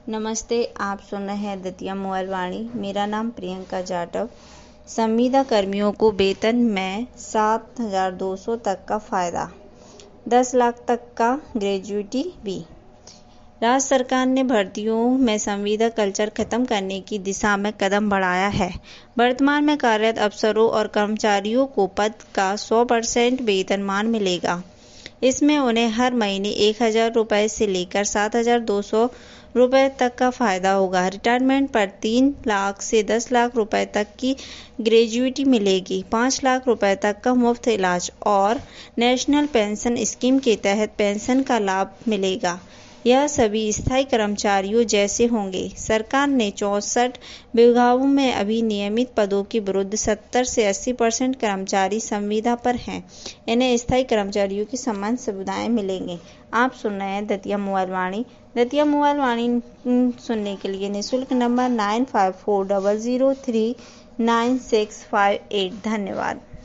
नमस्ते, आप सुन रहे हैं दतिया मोबाइल वाणी। मेरा नाम प्रियंका जाटव। संविदा कर्मियों को वेतन में 7,200 तक का फायदा, 10 लाख तक का ग्रेजुइटी भी। राज्य सरकार ने भर्तियों में संविदा कल्चर खत्म करने की दिशा में कदम बढ़ाया है। वर्तमान में कार्यरत अफसरों और कर्मचारियों को पद का 100% वेतनमान मिलेगा। इसमें उन्हें हर महीने 1,000 रुपये से लेकर 7,200 रुपये तक का फायदा होगा। रिटायरमेंट पर 3 लाख से 10 लाख रुपए तक की ग्रेजुइटी मिलेगी। 5 लाख रुपए तक का मुफ्त इलाज और नेशनल पेंशन स्कीम के तहत पेंशन का लाभ मिलेगा। यह सभी स्थायी कर्मचारियों जैसे होंगे। सरकार ने 64 विभागों में अभी नियमित पदों के विरुद्ध 70 से 80% कर्मचारी संविदा पर हैं। इन्हें स्थायी कर्मचारियों की समान सुविधाएं मिलेंगी। आप सुन रहे हैं दतिया मोबाइल वाणी। दतिया मोबाइल वाणी सुनने के लिए निःशुल्क नंबर 9540039658। धन्यवाद।